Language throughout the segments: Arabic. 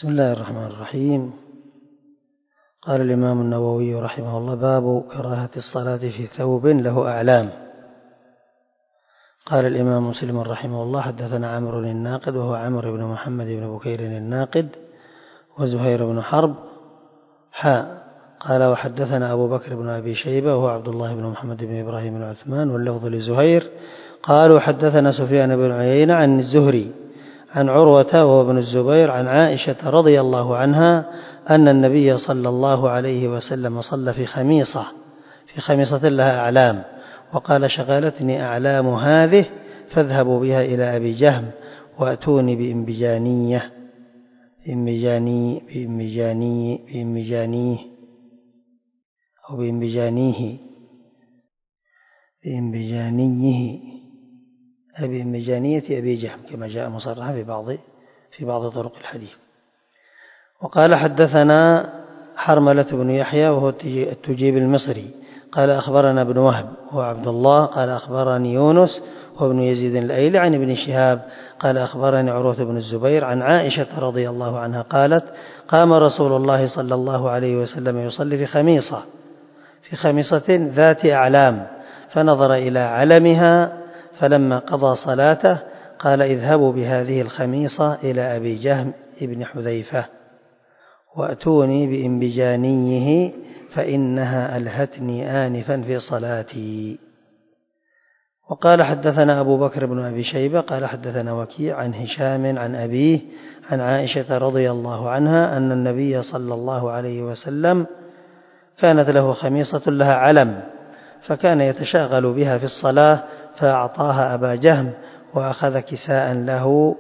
بسم الله الرحمن الرحيم. قال الإمام النووي رحمه الله: باب كراهة الصلاة في ثوب له أعلام. قال الإمام مسلم رحمه الله: حدثنا عمرو الناقد وهو عمرو بن محمد بن بكير الناقد وزهير بن حرب قال وحدثنا أبو بكر بن أبي شيبة وهو عبد الله بن محمد بن إبراهيم بن عثمان واللفظ لزهير. قال وحدثنا سفيان بن عيينة عن الزهري عن عروة وهو ابن الزبير عن عائشة رضي الله عنها أن النبي صلى الله عليه وسلم صلى في خميصة لها أعلام، وقال: شغلتني أعلام هذه فاذهبوا بها إلى أبي جهم وأتوني بإنبجانيه أو بإنبجانية أبي جهم كما جاء مصرحا في بعض طرق الحديث. وقال حدثنا حرملة بن يحيى وهو التجيب المصري قال أخبرنا ابن وهب وهو عبد الله قال أخبرني يونس وابن يزيد الأيلي عن ابن شهاب قال أخبرني عروة بن الزبير عن عائشة رضي الله عنها قالت: قام رسول الله صلى الله عليه وسلم يصلي في خميصة ذات أعلام، فنظر إلى علمها فلما قضى صلاته قال: اذهبوا بهذه الخميصة إلى أبي جهم ابن حذيفة وأتوني بإنبجانيه فإنها ألهتني آنفا في صلاتي. وقال حدثنا أبو بكر بن أبي شيبة قال حدثنا وكيع عن هشام عن أبيه عن عائشة رضي الله عنها أن النبي صلى الله عليه وسلم كانت له خميصة لها علم، فكان يتشاغل بها في الصلاة فأعطاها أبا جهم وأخذ كساء له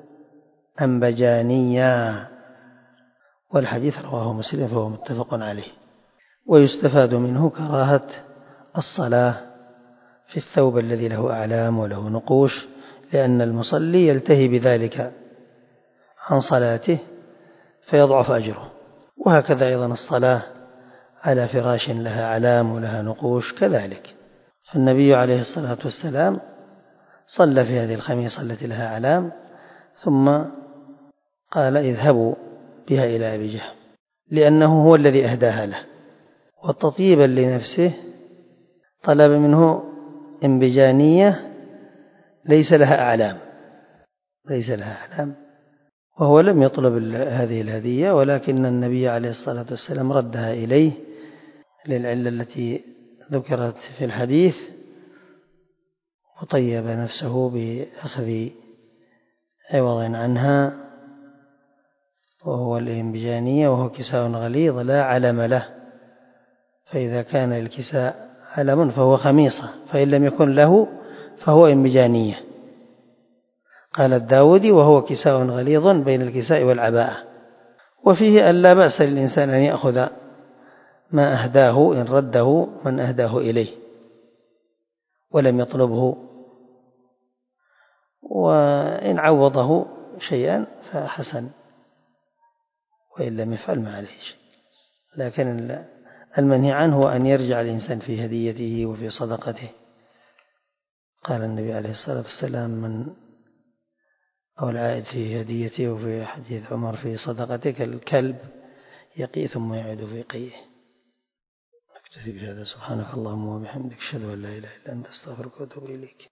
أنبجانيا. والحديث رواه مسلم فهو متفق عليه. ويستفاد منه كراهة الصلاة في الثوب الذي له أعلام وله نقوش، لأن المصلي يلتهي بذلك عن صلاته فيضعف أجره. وهكذا أيضا الصلاة على فراش لها أعلام ولها نقوش كذلك. فالنبي عليه الصلاة والسلام صلى في هذه الخميصة التي لها أعلام ثم قال: اذهبوا بها إلى أبي جهم، لأنه هو الذي أهداها له، وتطيبا لنفسه طلب منه انبجانية ليس لها أعلام، وهو لم يطلب هذه الهدية، ولكن النبي عليه الصلاة والسلام ردها إليه للعلة التي ذكرت في الحديث، وطيب نفسه بأخذ عوض عنها وهو الإنبجانية، وهو كساء غليظ لا علم له، فإذا كان الكساء علم فهو خميصة، فإن لم يكن له فهو إنبجانية. قال الداودي: وهو كساء غليظ بين الكساء والعباءة. وفيه أن لا بأس للإنسان أن يأخذ ما أهداه إن رده من أهداه إليه ولم يطلبه، وإن عوضه شيئا فحسن، وإن لم يفعل ما عليه شيء. لكن المنهي عنه أن يرجع الإنسان في هديته وفي صدقته. قال النبي عليه الصلاة والسلام: أو العائد في هديته، وفي حديث عمر في صدقته كالكلب يقي ثم يعود في قيه. نكتفي بهذا. سبحانك اللهم وبحمدك أشهد أن لا إله إلا أنت أستغفرك وأتوب إليك.